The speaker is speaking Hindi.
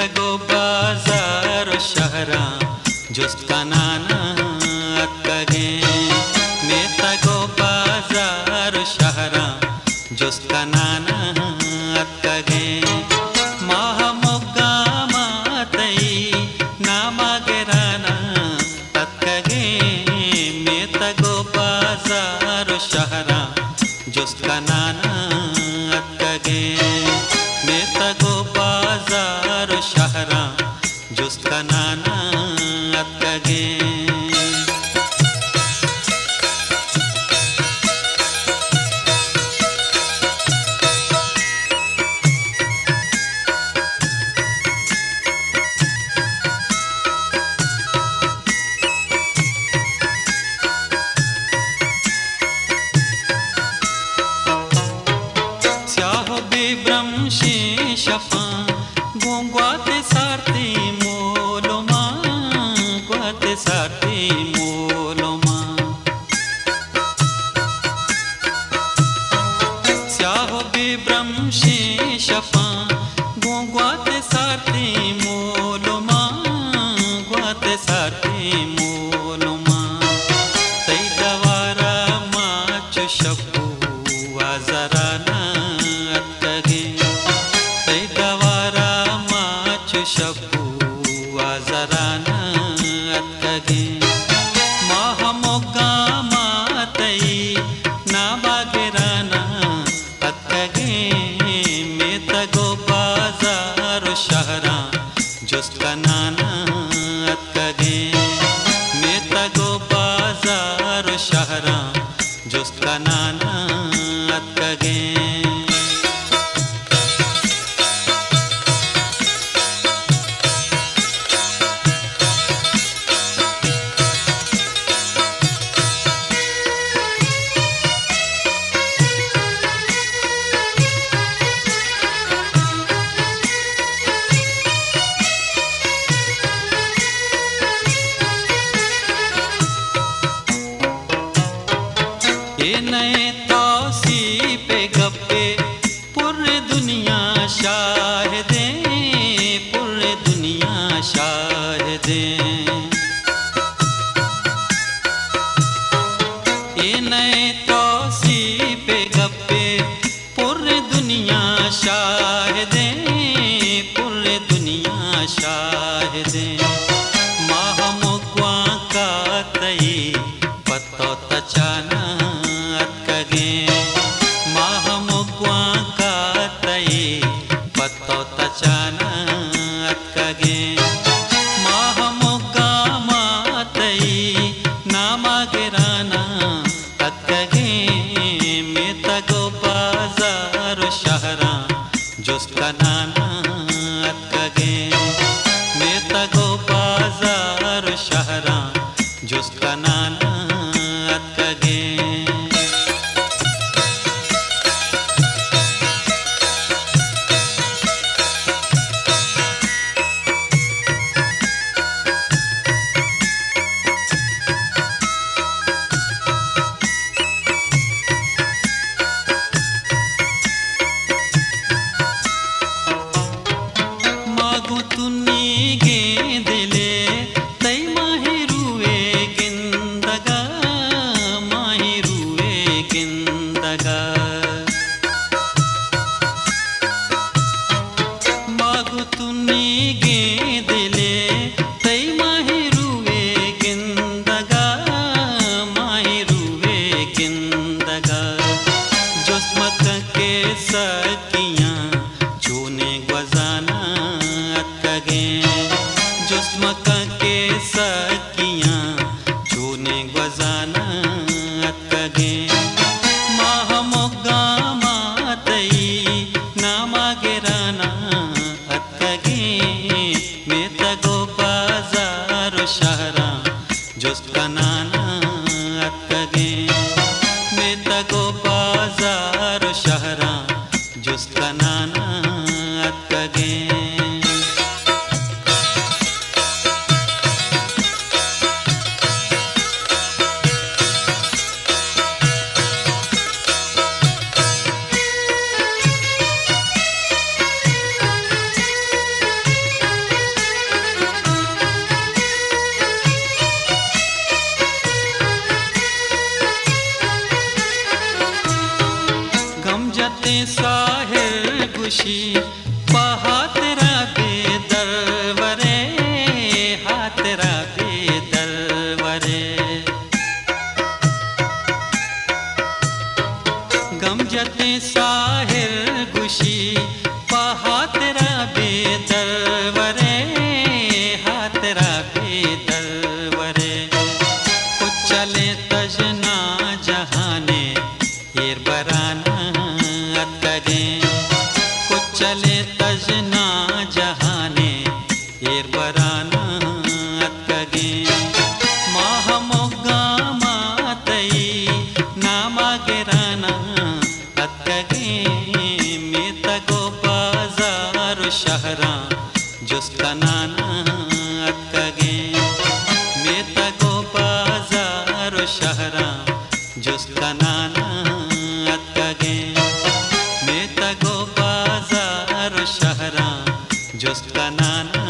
तगो बाजार शहरा जुस्का नाना अत्तगे मैं तगो बाजार शहरा जुस्का नाना अत्तगे महामुग्गा मातई नामागेराना अत्तगे मैं तगो बाजार शहरा जुस्का नाना अत्तगे मैं तगो बाजार शहरा जुस्का नाना अत्तगे स्याहो बिभ्रंशी शफा गोंग्वाते सारती मोलोमा ग्वाते सारती मोलोमा स्याहो बिभ्रंशी शफा गोंग्वाते सारती मोलोमा ग्वाते सारती मोलोमा तई दवारा माचु शपू आजराना अत्तगे तई दवारा माचु शपू आजराना अत्तगे महामोग्गा मातई नाबागेराना अत्तगे मैं तगो बाजार शहरा जुस्का नाना अत्तगे मैं तगो बाजार शहरा जुस्का नाना अत्तगे ये नए तौसी पे गप्पे पूरे दुनिया शाहिदे पूरे दुनिया शाहिदे ये नए तौसी पे गप्पे पूरे दुनिया शाहिदे पूरे दुनिया शाहिदे महामुग्वा का तई पत्तो तचाना अत्तगे महामुग्वा का तई पत्तो तचाना अत्तगे महामुग्गा मातई नामागेराना अत्तगे मैं तगो बाजार शहरा जुस्का नाना अत्तगे मैं तगो बाजार शहरा जुस्का नाना अत्तगे मागो तुन्नी गेंदले तई माहिरुए गिंदगा माहिरुए गिंदगा मागो तुन्नी गेंदले तई माहिरुए गिंदगा माहिरुए गिंदगा जुस्मत के सकियां चूने ग्वजाना अत्तगे जुस्मक के सकियां चूने ग्वजाना अत्तगे महामुग्गा मातई नामागेराना अत्तगे मैं तगो बाजार शहरा जुस्का नाना अत्तगे मैं तगो बाजार शहरा जुस्का नाना अत्तगे पहातरा बेदरवरे हातरा बेदरवरे गमजते साहिर गुशी पहातरा बेदरवरे हातरा बेदरवरे कुछ चले तजना जहाने एर बराना अतगे कुछ चले तजना जहाने एर बराना अतगे माह मोगा मातई नामा गिराना अतगे में तगो बाजार शहरा जुस्का नाना अतगे में तगो बाजार शहरा जुस्का नाना अतगे में तगो बाजार शहरा जुस्का नाना